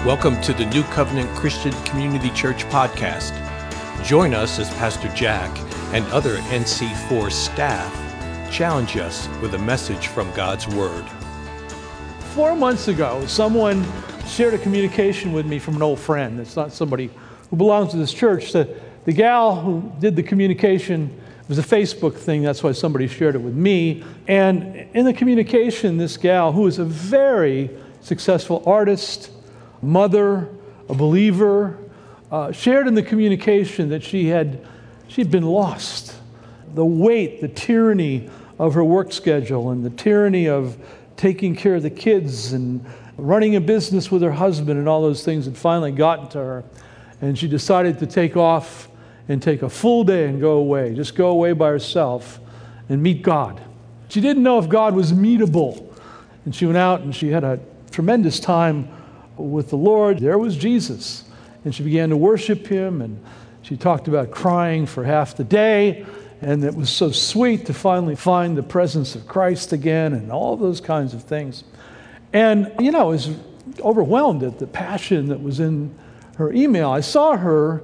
Welcome to the New Covenant Christian Community Church podcast. Join us as Pastor Jack and other NC4 staff challenge us with a message from God's Word. 4 months ago, someone shared a communication with me from an old friend. It's not somebody who belongs to this church. The gal who did the communication, it was a Facebook thing, that's why somebody shared it with me. And in the communication, this gal, who is a very successful artist, mother, a believer, shared in the communication that she'd been lost. The weight, the tyranny of her work schedule and the tyranny of taking care of the kids and running a business with her husband and all those things had finally gotten to her. And she decided to take off and take a full day and go away, just go away by herself and meet God. She didn't know if God was meetable. And she went out and she had a tremendous time with the Lord. There was Jesus. And she began to worship him, and she talked about crying for half the day, and it was so sweet to finally find the presence of Christ again and all those kinds of things. And, I was overwhelmed at the passion that was in her email. I saw her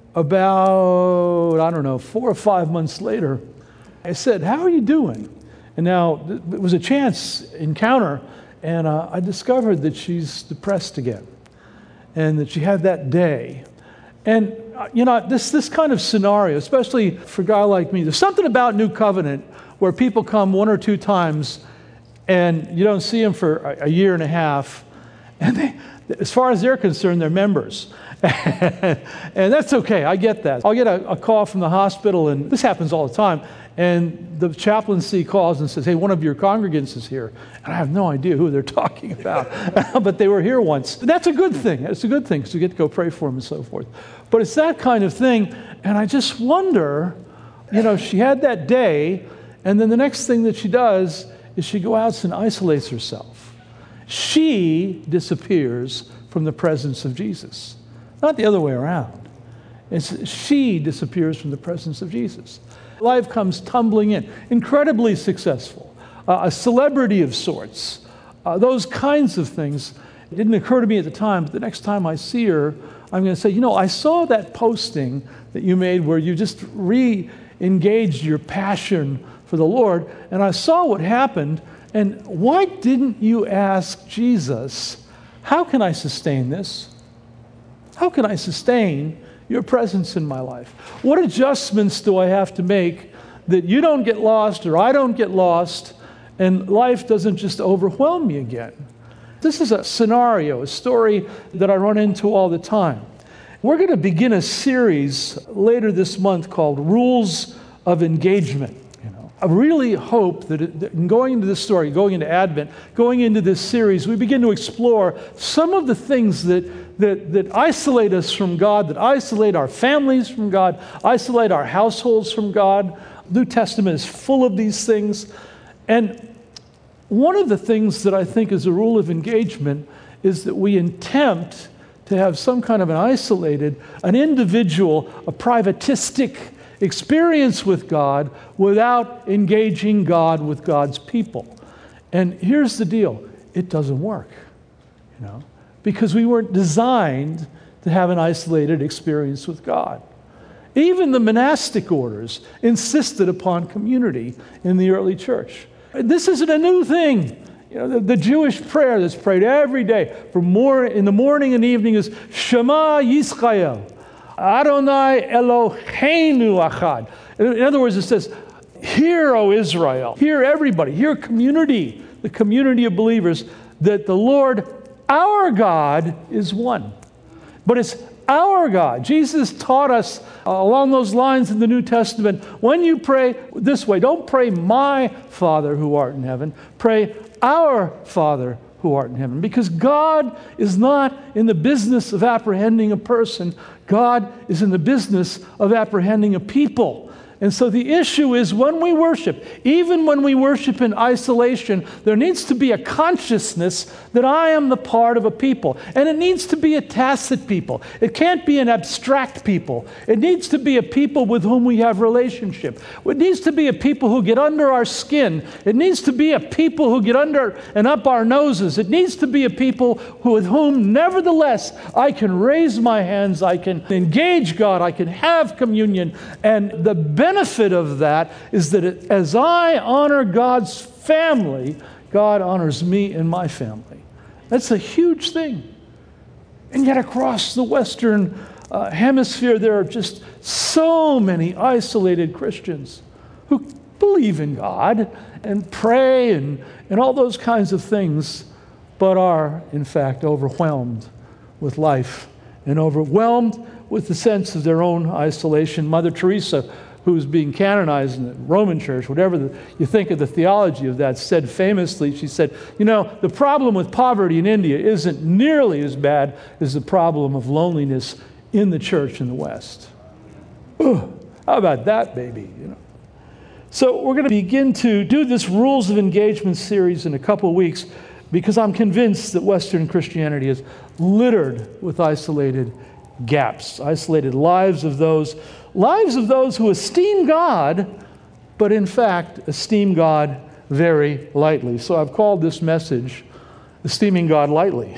about, 4 or 5 months later. I said, "How are you doing?" And now it was a chance encounter, and I discovered that she's depressed again and that she had that day. And, this kind of scenario, especially for a guy like me, there's something about New Covenant where people come 1 or 2 times and you don't see them for a year and a half. And they, as far as they're concerned, they're members. And that's okay. I get that. I'll get a call from the hospital, and this happens all the time. And the chaplaincy calls and says, "Hey, one of your congregants is here." And I have no idea who they're talking about, but they were here once. That's a good thing. It's a good thing because you get to go pray for them and so forth. But it's that kind of thing. And I just wonder, she had that day, and then the next thing that she does is she goes out and isolates herself. She disappears from the presence of Jesus. Not the other way around. She disappears from the presence of Jesus. Life comes tumbling in. Incredibly successful. A celebrity of sorts. Those kinds of things. It didn't occur to me at the time, but the next time I see her, I'm going to say, I saw that posting that you made where you just re-engaged your passion for the Lord, and I saw what happened, and why didn't you ask Jesus, how can I sustain this? How can I sustain your presence in my life? What adjustments do I have to make that you don't get lost or I don't get lost and life doesn't just overwhelm me again? This is a scenario, a story that I run into all the time. We're going to begin a series later this month called Rules of Engagement. I really hope that in going into this story, going into Advent, going into this series, we begin to explore some of the things that isolate us from God, that isolate our families from God, isolate our households from God. The New Testament is full of these things. And one of the things that I think is a rule of engagement is that we attempt to have some kind of an individual, a privatistic experience with God without engaging God with God's people. And here's the deal. It doesn't work, because we weren't designed to have an isolated experience with God. Even the monastic orders insisted upon community in the early church. This isn't a new thing. The Jewish prayer that's prayed every day in the morning and evening is Shema Yisrael, Adonai Eloheinu Achad. In other words, it says, "Hear, O Israel, hear everybody, hear community, the community of believers, that the Lord our God is one." But it's our God. Jesus taught us along those lines in the New Testament, when you pray this way, don't pray "my Father who art in heaven," pray "our Father who art in heaven," because God is not in the business of apprehending a person. God is in the business of apprehending a people. And so the issue is when we worship, even when we worship in isolation, there needs to be a consciousness that I am the part of a people. And it needs to be a tacit people. It can't be an abstract people. It needs to be a people with whom we have relationship. It needs to be a people who get under our skin. It needs to be a people who get under and up our noses. It needs to be a people with whom, nevertheless, I can raise my hands, I can engage God, I can have communion. And the benefit of that is that as I honor God's family, God honors me and my family. That's a huge thing. And yet across the Western hemisphere, there are just so many isolated Christians who believe in God and pray and all those kinds of things, but are, in fact, overwhelmed with life and overwhelmed with the sense of their own isolation. Mother Teresa, who's being canonized in the Roman Church, whatever you think of the theology of that, said famously, she said, the problem with poverty in India isn't nearly as bad as the problem of loneliness in the church in the West. Ooh, how about that, baby? So we're going to begin to do this Rules of Engagement series in a couple of weeks because I'm convinced that Western Christianity is littered with isolated gaps, isolated lives of those who esteem God, but in fact esteem God very lightly. So I've called this message, Esteeming God Lightly.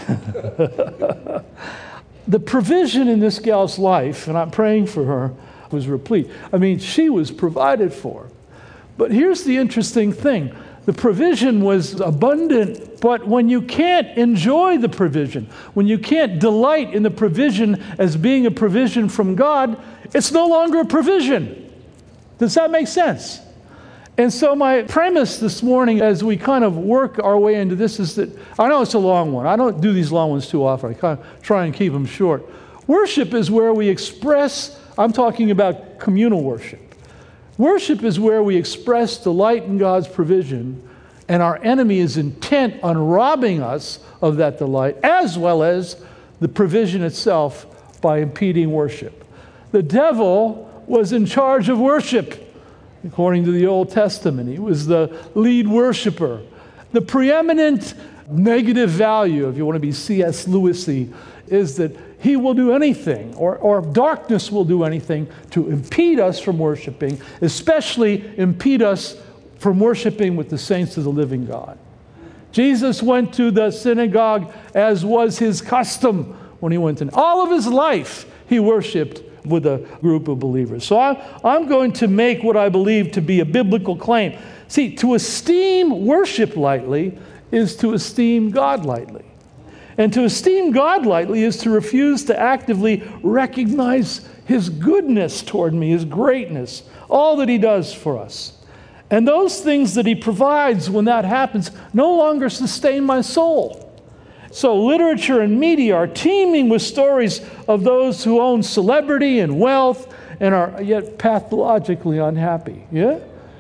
The provision in this gal's life, and I'm praying for her, was replete. She was provided for. But here's the interesting thing. The provision was abundant, but when you can't enjoy the provision, when you can't delight in the provision as being a provision from God, it's no longer a provision. Does that make sense? And so my premise this morning as we kind of work our way into this is that, I know it's a long one. I don't do these long ones too often. I kind of try and keep them short. Worship is where we express, I'm talking about communal worship. Worship is where we express delight in God's provision, and our enemy is intent on robbing us of that delight, as well as the provision itself by impeding worship. The devil was in charge of worship, according to the Old Testament. He was the lead worshiper. The preeminent negative value, if you want to be C.S. Lewisy, is that he will do anything, or darkness will do anything to impede us from worshiping, especially impede us from worshiping with the saints of the living God. Jesus went to the synagogue as was his custom when he went in. All of his life, he worshiped with a group of believers. So I'm going to make what I believe to be a biblical claim. See, to esteem worship lightly is to esteem God lightly. And to esteem God lightly is to refuse to actively recognize his goodness toward me, his greatness, all that he does for us. And those things that he provides when that happens no longer sustain my soul. So literature and media are teeming with stories of those who own celebrity and wealth and are yet pathologically unhappy. Yeah?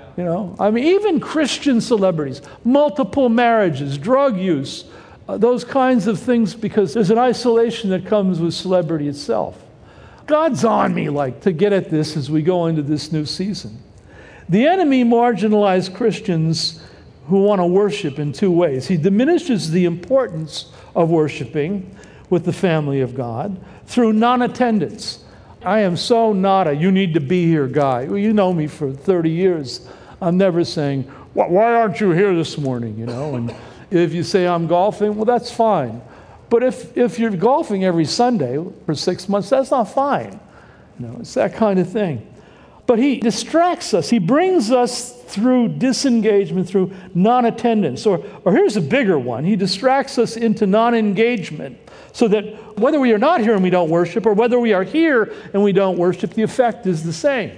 Even Christian celebrities, multiple marriages, drug use, those kinds of things, because there's an isolation that comes with celebrity itself. God's on me to get at this as we go into this new season. The enemy marginalized Christians who want to worship in two ways. He diminishes the importance of worshiping with the family of God through non-attendance. I am so not a you need to be here guy. Well, you know me for 30 years. I'm never saying, why aren't you here this morning? And if you say I'm golfing, well, that's fine. But if you're golfing every Sunday for 6 months, that's not fine. It's that kind of thing. But he distracts us. He brings us through disengagement, through non-attendance. Or here's a bigger one. He distracts us into non-engagement so that whether we are not here and we don't worship or whether we are here and we don't worship, the effect is the same.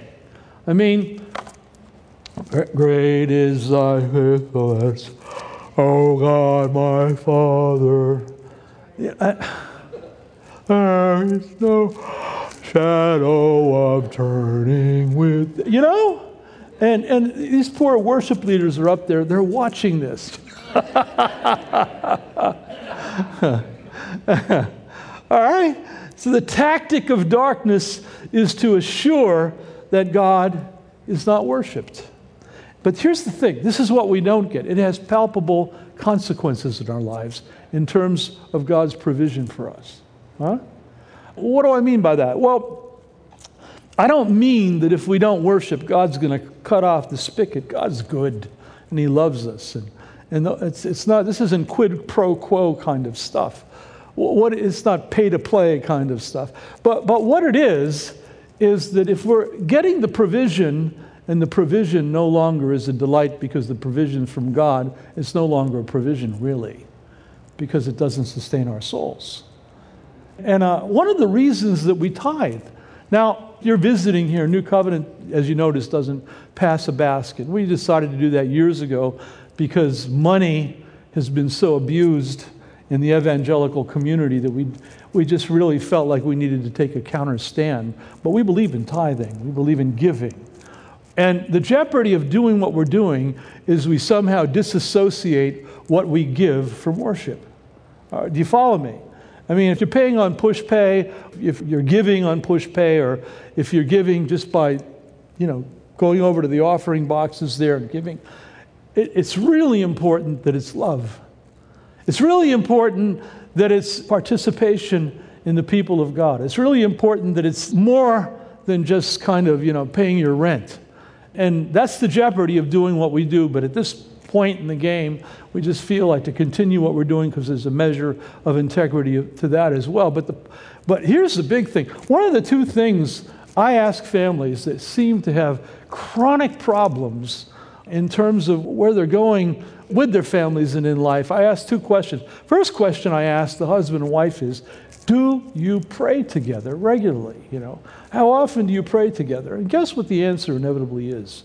Great is thy faithfulness, O God, my Father. There is no shadow of turning with... And these poor worship leaders are up there. They're watching this. All right? So the tactic of darkness is to assure that God is not worshiped. But here's the thing. This is what we don't get. It has palpable consequences in our lives in terms of God's provision for us. Huh? What do I mean by that? Well, I don't mean that if we don't worship, God's going to cut off the spigot. God's good, and He loves us. And it's not. This isn't quid pro quo kind of stuff. It's not pay to play kind of stuff. But what it is that if we're getting the provision, and the provision no longer is a delight because the provision from God is no longer a provision really, because it doesn't sustain our souls. And one of the reasons that we tithe, now you're visiting here, New Covenant, as you notice, doesn't pass a basket. We decided to do that years ago because money has been so abused in the evangelical community that we just really felt like we needed to take a counter stand. But we believe in tithing. We believe in giving. And the jeopardy of doing what we're doing is we somehow disassociate what we give from worship. Do you follow me? I mean, if you're paying on push pay, if you're giving on push pay, or if you're giving just by, going over to the offering boxes there and giving, it's really important that it's love. It's really important that it's participation in the people of God. It's really important that it's more than just kind of, paying your rent. And that's the jeopardy of doing what we do. But at this point in the game, we just feel like to continue what we're doing because there's a measure of integrity to that as well. But here's the big thing. One of the two things I ask families that seem to have chronic problems in terms of where they're going with their families and in life, I ask two questions. First question I ask the husband and wife is, do you pray together regularly? How often do you pray together? And guess what the answer inevitably is?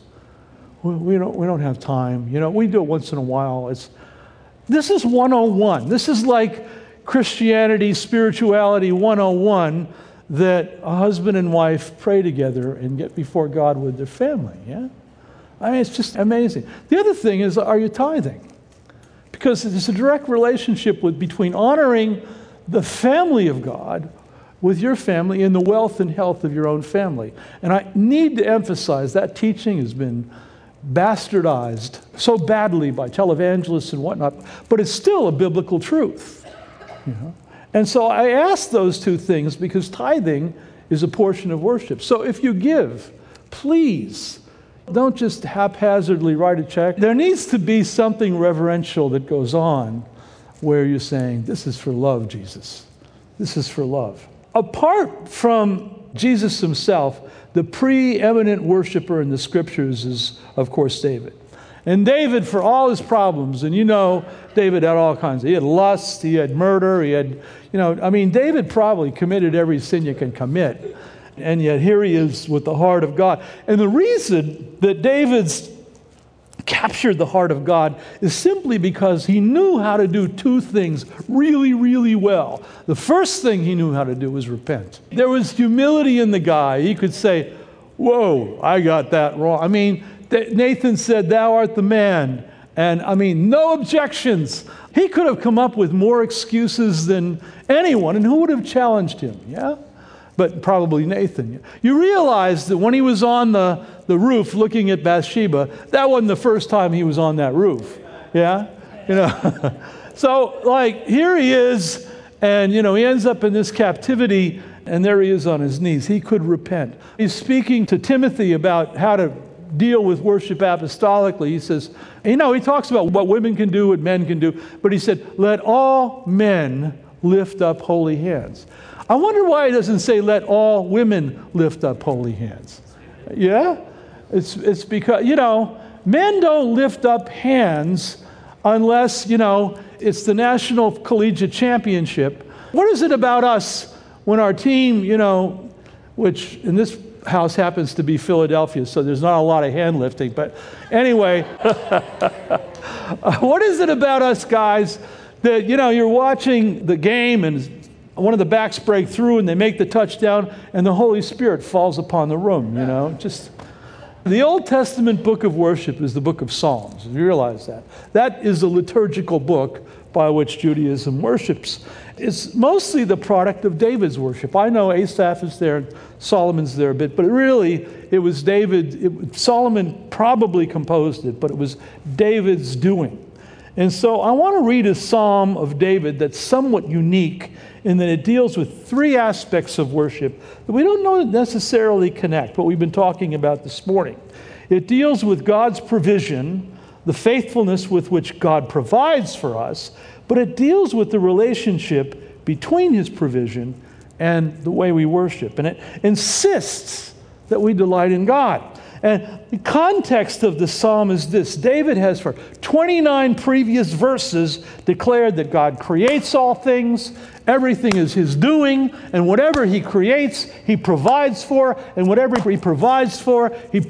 We don't have time. We do it once in a while. This is 101. This is like Christianity, spirituality 101, that a husband and wife pray together and get before God with their family. Yeah? I mean, it's just amazing. The other thing is, are you tithing? Because there's a direct relationship between honoring the family of God with your family and the wealth and health of your own family. And I need to emphasize that teaching has been bastardized so badly by televangelists and whatnot, but it's still a biblical truth. And so I ask those two things because tithing is a portion of worship. So if you give, please don't just haphazardly write a check. There needs to be something reverential that goes on where you're saying, this is for love, Jesus. This is for love. Apart from Jesus himself, the preeminent worshiper in the scriptures is, of course, David. And David, for all his problems, and David had all kinds. He had lust, he had murder, he had, David probably committed every sin you can commit. And yet here he is with the heart of God. And the reason that David's captured the heart of God is simply because he knew how to do two things really, really well. The first thing he knew how to do was repent. There was humility in the guy. He could say, whoa, I got that wrong. Nathan said, thou art the man. And no objections. He could have come up with more excuses than anyone. And who would have challenged him? Yeah? But probably Nathan. You realize that when he was on the roof looking at Bathsheba, that wasn't the first time he was on that roof. Yeah? So, here he is, and, he ends up in this captivity, and there he is on his knees. He could repent. He's speaking to Timothy about how to deal with worship apostolically. He says, he talks about what women can do, what men can do, but he said, let all men lift up holy hands. I wonder why he doesn't say, let all women lift up holy hands. Yeah? It's because, men don't lift up hands unless, it's the National Collegiate Championship. What is it about us when our team, which in this house happens to be Philadelphia, so there's not a lot of hand lifting, but anyway, what is it about us guys that, you're watching the game and one of the backs break through and they make the touchdown and the Holy Spirit falls upon the room, just the Old Testament book of worship is the book of Psalms. You realize that. That is a liturgical book by which Judaism worships. It's mostly the product of David's worship. I know Asaph is there, Solomon's there a bit, but really it was David. Solomon probably composed it, but it was David's doing. And so I want to read a psalm of David that's somewhat unique in that it deals with three aspects of worship that we don't necessarily connect, what we've been talking about this morning. It deals with God's provision, the faithfulness with which God provides for us, but it deals with the relationship between his provision and the way we worship. And it insists that we delight in God. And the context of the psalm is this. David has for 29 previous verses declared that God creates all things, everything is his doing, and whatever he creates, he provides for, and whatever he provides for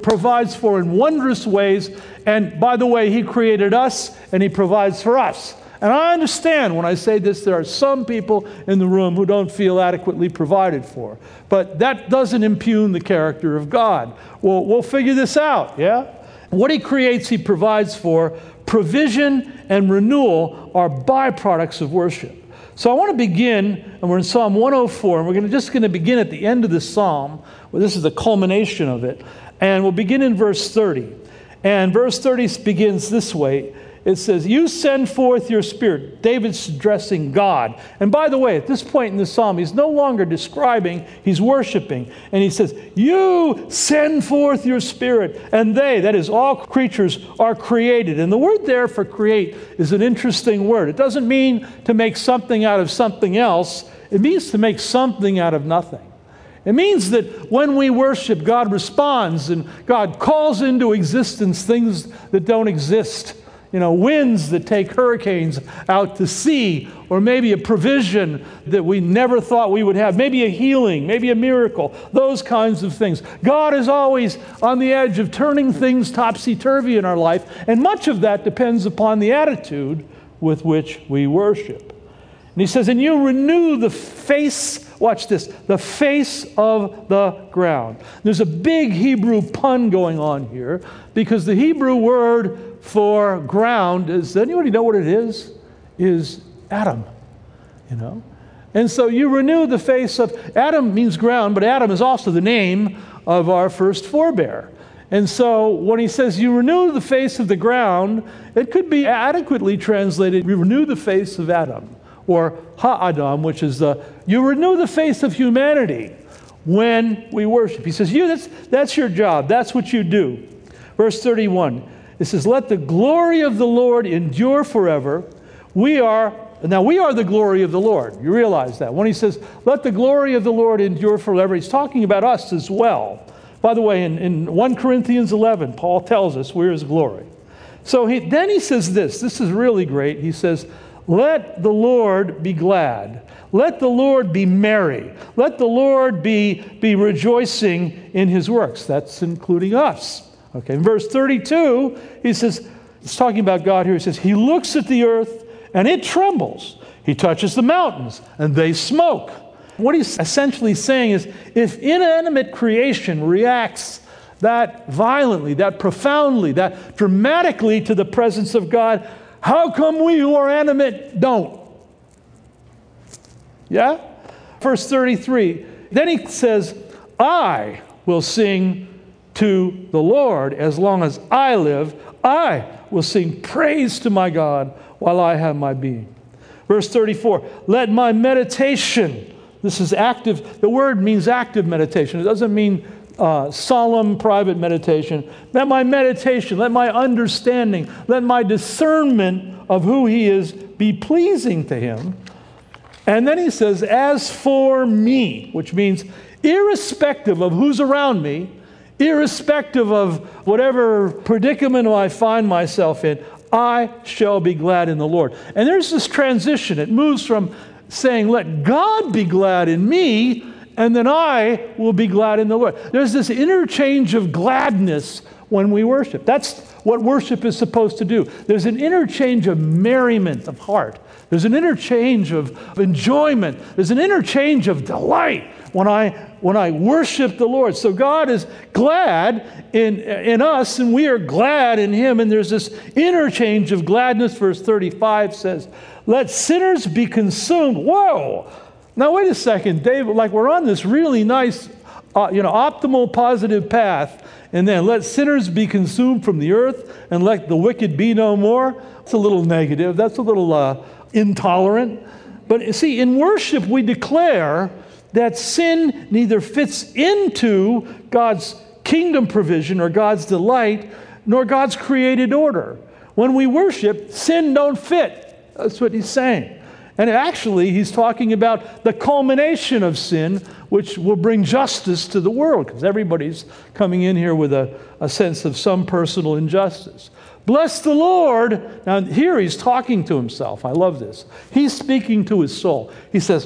in wondrous ways. And by the way, he created us, and he provides for us. And I understand when I say this, there are some people in the room who don't feel adequately provided for. But that doesn't impugn the character of God. Well, we'll figure this out, yeah? What he creates, he provides for. Provision and renewal are byproducts of worship. So I want to begin, and we're in Psalm 104, and we're just going to begin at the end of this psalm. Well, this is the culmination of it. And we'll begin in verse 30. And verse 30 begins this way. It says, you send forth your spirit. David's addressing God. And by the way, at this point in the psalm, he's no longer describing, he's worshiping. And he says, you send forth your spirit. And they, that is all creatures, are created. And the word there for create is an interesting word. It doesn't mean to make something out of something else. It means to make something out of nothing. It means that when we worship, God responds and God calls into existence things that don't exist. You know, winds that take hurricanes out to sea, or maybe a provision that we never thought we would have, maybe a healing, maybe a miracle, those kinds of things. God is always on the edge of turning things topsy-turvy in our life, and much of that depends upon the attitude with which we worship. And he says, and you renew the face, watch this, the face of the ground. There's a big Hebrew pun going on here, because the Hebrew word for ground is, does anybody know what it is Adam, you know? And so you renew the face of, Adam means ground, but Adam is also the name of our first forebear. And so when he says you renew the face of the ground, it could be adequately translated, you renew the face of Adam, or Ha-Adam, which is you renew the face of humanity when we worship. He says, that's your job, that's what you do. Verse 31, it says, let the glory of the Lord endure forever. We are the glory of the Lord. You realize that. When he says, let the glory of the Lord endure forever, he's talking about us as well. By the way, in 1 Corinthians 11, Paul tells us we're his glory. So then he says this is really great. He says, let the Lord be glad. Let the Lord be merry. Let the Lord be rejoicing in his works. That's including us. Okay, in verse 32, he says, it's talking about God here, he says, he looks at the earth and it trembles. He touches the mountains and they smoke. What he's essentially saying is, if inanimate creation reacts that violently, that profoundly, that dramatically to the presence of God, how come we who are animate don't? Yeah? Verse 33, then he says, I will sing to the Lord as long as I live. I will sing praise to my God while I have my being. Verse 34, let my meditation, this is active, the word means active meditation. It doesn't mean solemn private meditation. Let my meditation, let my understanding, let my discernment of who he is be pleasing to him. And then he says, as for me, which means irrespective of who's around me, irrespective of whatever predicament I find myself in, I shall be glad in the Lord. And there's this transition. It moves from saying, let God be glad in me, and then I will be glad in the Lord. There's this interchange of gladness when we worship. That's what worship is supposed to do. There's an interchange of merriment of heart. There's an interchange of enjoyment. There's an interchange of delight when I when I worship the Lord. So God is glad in us, and we are glad in him. And there's this interchange of gladness. Verse 35 says, let sinners be consumed. Whoa! Now wait a second, David, like we're on this really nice, optimal positive path. And then let sinners be consumed from the earth and let the wicked be no more. It's a little negative. That's a little intolerant. But see, in worship, we declare that sin neither fits into God's kingdom provision or God's delight, nor God's created order. When we worship, sin don't fit. That's what he's saying. And actually, he's talking about the culmination of sin, which will bring justice to the world, because everybody's coming in here with a sense of some personal injustice. Bless the Lord. Now, here he's talking to himself. I love this. He's speaking to his soul. He says,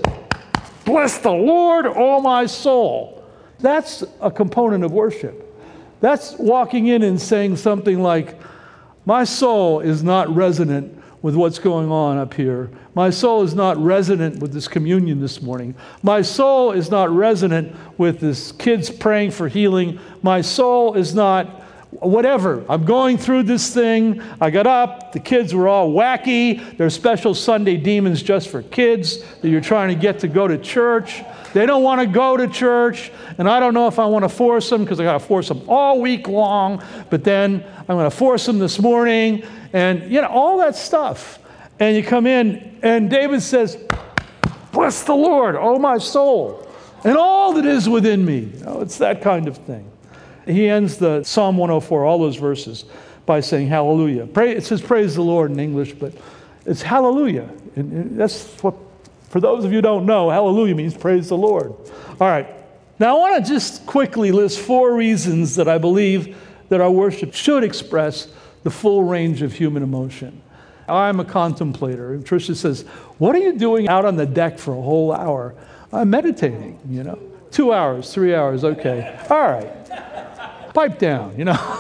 bless the Lord, oh my soul. That's a component of worship. That's walking in and saying something like, my soul is not resonant with what's going on up here. My soul is not resonant with this communion this morning. My soul is not resonant with this kids praying for healing. My soul is not whatever. I'm going through this thing. I got up. The kids were all wacky. There's special Sunday demons just for kids that you're trying to get to go to church. They don't want to go to church, and I don't know if I want to force them because I got to force them all week long, but then I'm going to force them this morning, and all that stuff. And you come in, and David says, bless the Lord, oh my soul, and all that is within me. It's that kind of thing. He ends the Psalm 104, all those verses, by saying hallelujah. It says praise the Lord in English, but it's hallelujah. And that's what, for those of you who don't know, hallelujah means praise the Lord. All right. Now I want to just quickly list 4 reasons that I believe that our worship should express the full range of human emotion. I'm a contemplator. And Tricia says, what are you doing out on the deck for a whole hour? I'm meditating, 2 hours, 3 hours, okay. All right. Pipe down,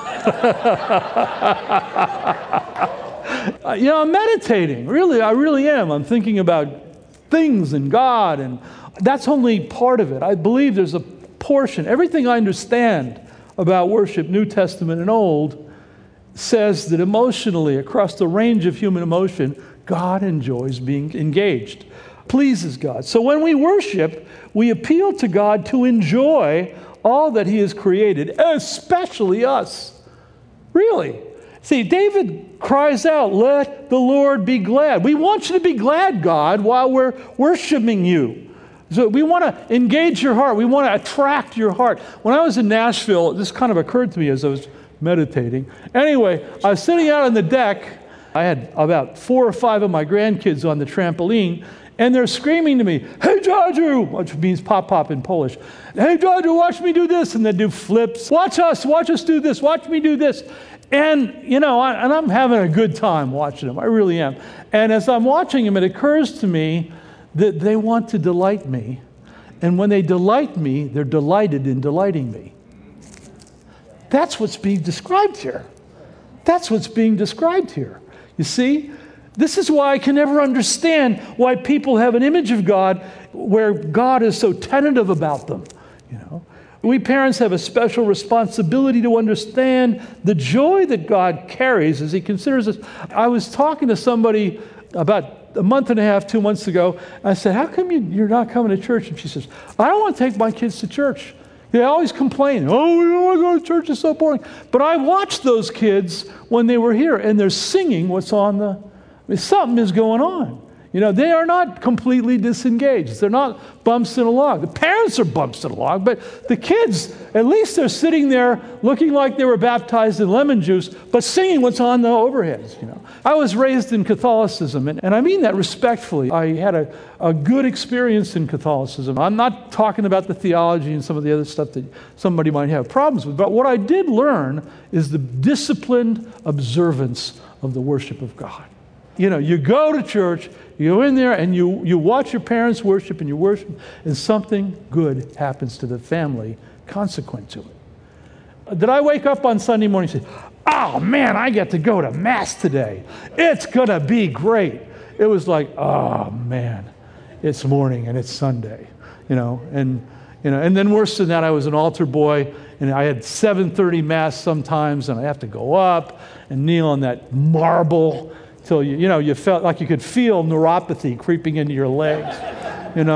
I'm meditating. Really, I really am. I'm thinking about things and God, and that's only part of it. I believe there's a portion. Everything I understand about worship, New Testament and Old, says that emotionally, across the range of human emotion, God enjoys being engaged, pleases God. So when we worship, we appeal to God to enjoy all that he has created, especially us. Really. See, David cries out, let the Lord be glad. We want you to be glad, God, while we're worshiping you. So we want to engage your heart. We want to attract your heart. When I was in Nashville, this kind of occurred to me as I was meditating. Anyway, I was sitting out on the deck. I had about 4 or 5 of my grandkids on the trampoline, and they're screaming to me, hey, Jaju, which means pop in Polish. Hey, Jaju, watch me do this. And they do flips. Watch us do this. Watch me do this. And, and I'm having a good time watching them. I really am. And as I'm watching them, it occurs to me that they want to delight me. And when they delight me, they're delighted in delighting me. That's what's being described here. That's what's being described here. You see? This is why I can never understand why people have an image of God where God is so tentative about them. We parents have a special responsibility to understand the joy that God carries as he considers us. I was talking to somebody about a month and a half, 2 months ago. I said, how come you're not coming to church? And she says, I don't want to take my kids to church. They always complain, oh, we don't want to go to church, it's so boring. But I watched those kids when they were here, and they're singing what's on something is going on. They are not completely disengaged. They're not bumps in a log. The parents are bumps in a log, but the kids, at least they're sitting there looking like they were baptized in lemon juice, but singing what's on the overheads. I was raised in Catholicism, and I mean that respectfully. I had a good experience in Catholicism. I'm not talking about the theology and some of the other stuff that somebody might have problems with, but what I did learn is the disciplined observance of the worship of God. You go to church, you go in there, and you watch your parents worship, and you worship, and something good happens to the family consequent to it. Did I wake up on Sunday morning and say, oh man, I get to go to Mass today. It's going to be great. It was like, oh man, it's morning and it's Sunday, and And then worse than that, I was an altar boy, and I had 7:30 Mass sometimes, and I have to go up and kneel on that marble till you felt like you could feel neuropathy creeping into your legs, and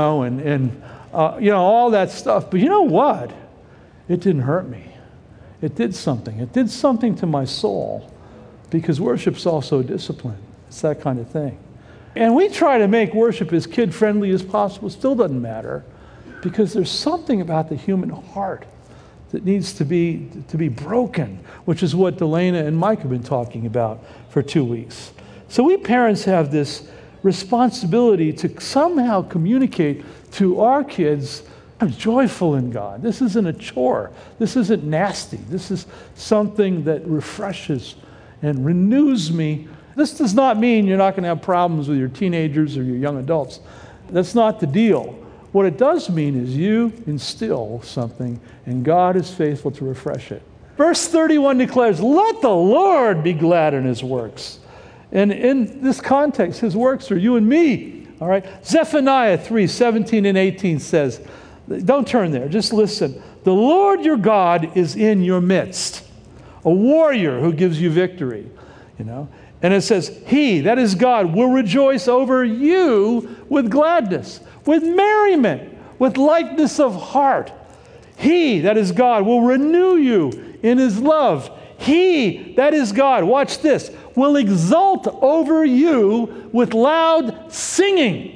all that stuff. But you know what? It didn't hurt me. It did something. It did something to my soul, because worship's also discipline. It's that kind of thing. And we try to make worship as kid-friendly as possible. It still doesn't matter, because there's something about the human heart that needs to be broken, which is what Delana and Mike have been talking about for 2 weeks. So we parents have this responsibility to somehow communicate to our kids, I'm joyful in God. This isn't a chore. This isn't nasty. This is something that refreshes and renews me. This does not mean you're not going to have problems with your teenagers or your young adults. That's not the deal. What it does mean is you instill something, and God is faithful to refresh it. Verse 31 declares, let the Lord be glad in his works. And in this context, his works are you and me. All right. Zephaniah 3:17 and 18 says, don't turn there, just listen. The Lord your God is in your midst, a warrior who gives you victory. And it says, he, that is God, will rejoice over you with gladness, with merriment, with lightness of heart. He, that is God, will renew you in his love. He, that is God, watch this, will exult over you with loud singing.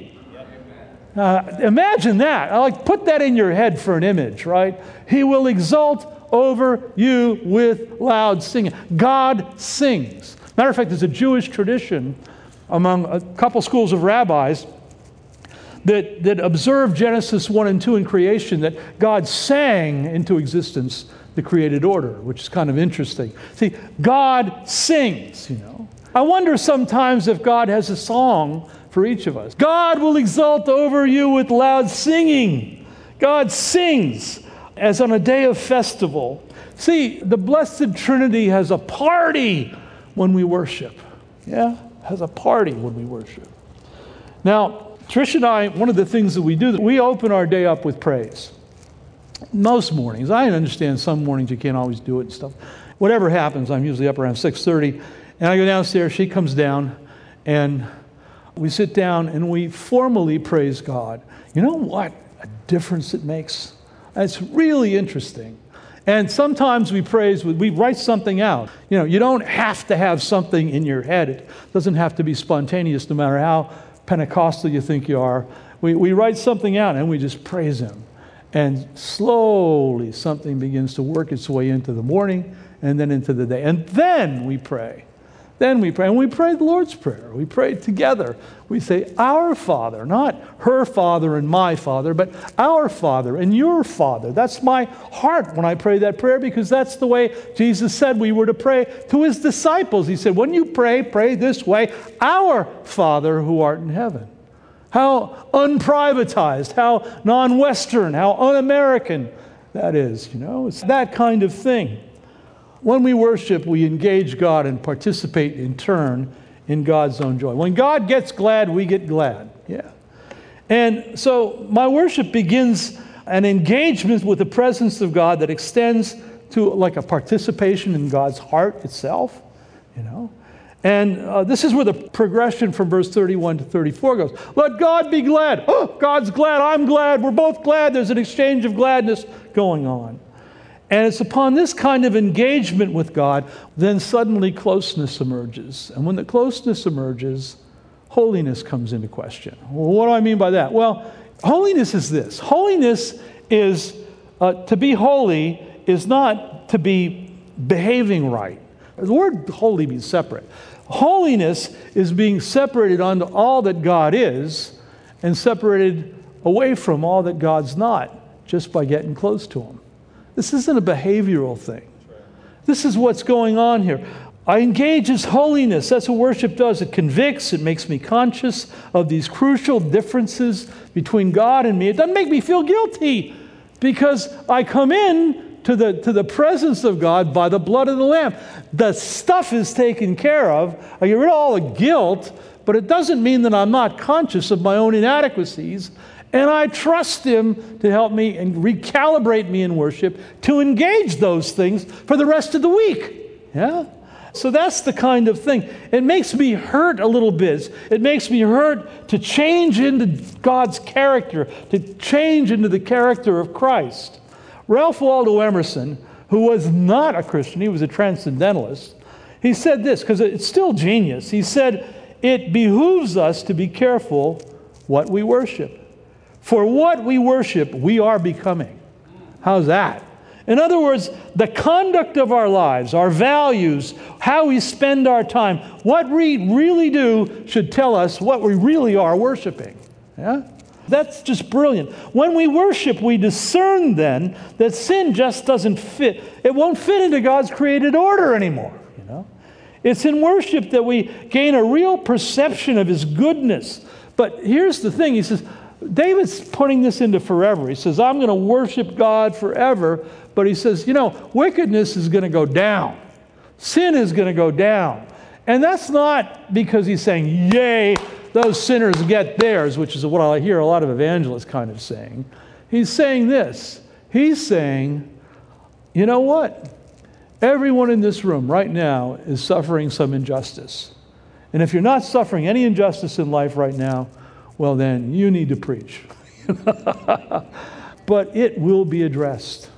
Imagine that. Put that in your head for an image, right? He will exult over you with loud singing. God sings. Matter of fact, there's a Jewish tradition among a couple schools of rabbis that observe Genesis 1 and 2 in creation, that God sang into existence the created order, which is kind of interesting. See, God sings, I wonder sometimes if God has a song for each of us. God will exult over you with loud singing. God sings as on a day of festival. See, the Blessed Trinity has a party when we worship. Yeah, has a party when we worship. Now, Trish and I, one of the things that we do, we open our day up with praise. Most mornings. I understand some mornings you can't always do it and stuff. Whatever happens, I'm usually up around 6:30, and I go downstairs, she comes down, and we sit down and we formally praise God. You know what a difference it makes? It's really interesting. And sometimes we praise, we write something out. You don't have to have something in your head. It doesn't have to be spontaneous, no matter how Pentecostal you think you are. We write something out and we just praise him. And slowly something begins to work its way into the morning and then into the day. And then we pray. And we pray the Lord's Prayer. We pray together. We say, our Father, not her Father and my Father, but our Father and your Father. That's my heart when I pray that prayer, because that's the way Jesus said we were to pray to his disciples. He said, when you pray, pray this way, our Father who art in heaven. How unprivatized, how non-Western, how un-American that is, It's that kind of thing. When we worship, we engage God and participate in turn in God's own joy. When God gets glad, we get glad. Yeah. And so my worship begins an engagement with the presence of God that extends to like a participation in God's heart itself, And this is where the progression from verse 31 to 34 goes. Let God be glad. Oh, God's glad. I'm glad. We're both glad. There's an exchange of gladness going on. And it's upon this kind of engagement with God, then suddenly closeness emerges. And when the closeness emerges, holiness comes into question. Well, what do I mean by that? Well, holiness is this. Holiness is, to be holy is not to be behaving right. The word holy means separate. Holiness is being separated unto all that God is and separated away from all that God's not, just by getting close to him. This isn't a behavioral thing. This is what's going on here. I engage His holiness. That's what worship does. It convicts. It makes me conscious of these crucial differences between God and me. It doesn't make me feel guilty because I come in to the presence of God by the blood of the Lamb. The stuff is taken care of. I get rid of all the guilt, but it doesn't mean that I'm not conscious of my own inadequacies. And I trust Him to help me and recalibrate me in worship to engage those things for the rest of the week. Yeah? So that's the kind of thing. It makes me hurt a little bit. It makes me hurt to change into God's character, to change into the character of Christ. Ralph Waldo Emerson, who was not a Christian, he was a transcendentalist, he said this, because it's still genius. He said, "It behooves us to be careful what we worship. For what we worship, we are becoming." How's that? In other words, the conduct of our lives, our values, how we spend our time, what we really do should tell us what we really are worshiping. Yeah? That's just brilliant. When we worship, we discern then that sin just doesn't fit. It won't fit into God's created order anymore. It's in worship that we gain a real perception of His goodness. But here's the thing. He says, David's putting this into forever. He says, I'm going to worship God forever. But he says, wickedness is going to go down. Sin is going to go down. And that's not because he's saying, yay, those sinners get theirs, which is what I hear a lot of evangelists kind of saying. He's saying this. He's saying, you know what? Everyone in this room right now is suffering some injustice. And if you're not suffering any injustice in life right now, well then, you need to preach. But it will be addressed.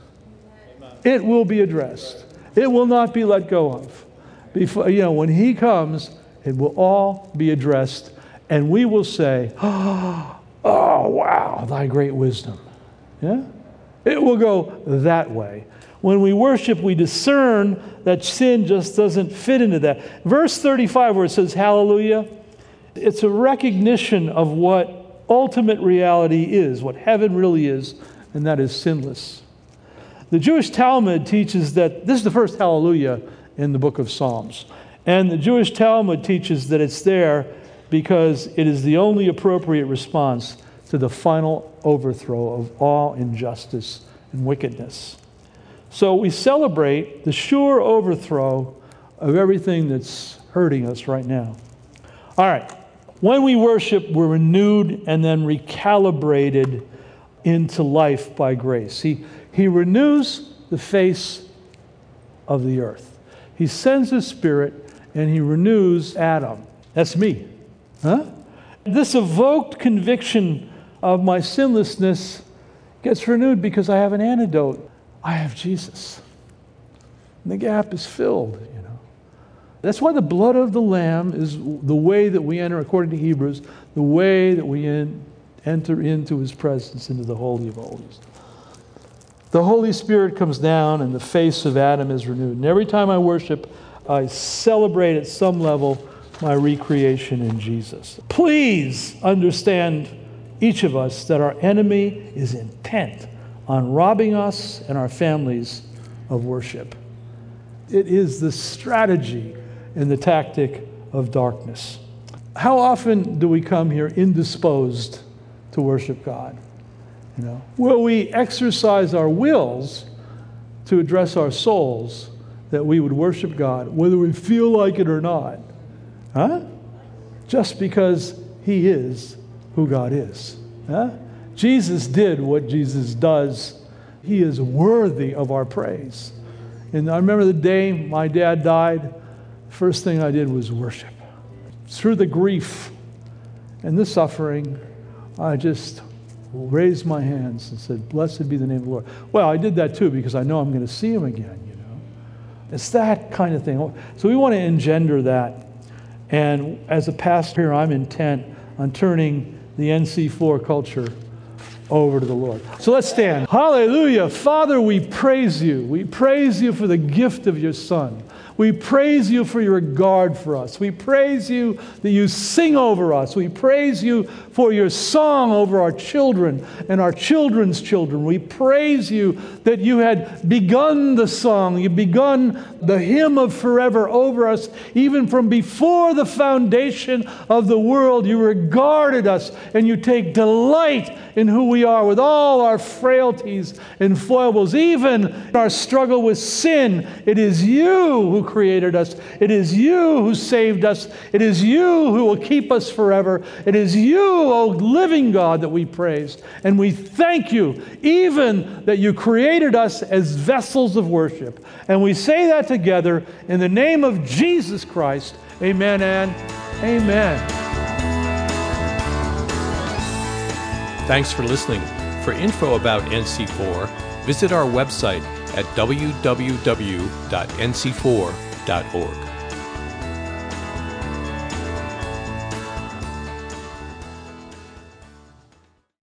It will be addressed. It will not be let go of. Before, when He comes, it will all be addressed, and we will say, oh, wow, thy great wisdom. Yeah? It will go that way. When we worship, we discern that sin just doesn't fit into that. Verse 35, where it says hallelujah, it's a recognition of what ultimate reality is, what heaven really is, and that is sinless. The Jewish Talmud teaches that this is the first hallelujah in the book of Psalms. And the Jewish Talmud teaches that it's there because it is the only appropriate response to the final overthrow of all injustice and wickedness. So we celebrate the sure overthrow of everything that's hurting us right now. All right. When we worship, we're renewed and then recalibrated into life by grace. He renews the face of the earth. He sends His Spirit and He renews Adam. That's me. Huh? This evoked conviction of my sinlessness gets renewed because I have an antidote. I have Jesus. And the gap is filled, That's why the blood of the Lamb is the way that we enter, according to Hebrews, the way that we enter into His presence, into the Holy of Holies. The Holy Spirit comes down and the face of Adam is renewed. And every time I worship, I celebrate at some level my recreation in Jesus. Please understand, each of us, that our enemy is intent on robbing us and our families of worship. It is the strategy and the tactic of darkness. How often do we come here indisposed to worship God? Will we exercise our wills to address our souls that we would worship God, whether we feel like it or not? Huh? Just because He is who God is. Huh? Jesus did what Jesus does. He is worthy of our praise. And I remember the day my dad died, the first thing I did was worship. Through the grief and the suffering, I just raised my hands and said, blessed be the name of the Lord. Well, I did that too because I know I'm going to see Him again, It's that kind of thing. So we want to engender that. And as a pastor here, I'm intent on turning the NC4 culture over to the Lord. So let's stand. Hallelujah. Father, we praise You. We praise You for the gift of Your Son. We praise You for Your regard for us. We praise You that You sing over us. We praise You for Your song over our children and our children's children. We praise You that You had begun the song. You begun the hymn of forever over us. Even from before the foundation of the world, You regarded us and You take delight in who we are with all our frailties and foibles. Even in our struggle with sin, it is You who created us. It is you who saved us. It is you who will keep us forever. It is you, O living God, that we praise. And we thank you, even that you created us as vessels of worship. And we say that together in the name of Jesus Christ. Amen and amen. Thanks for listening. For info about NC4, visit our website at www.nc4.org.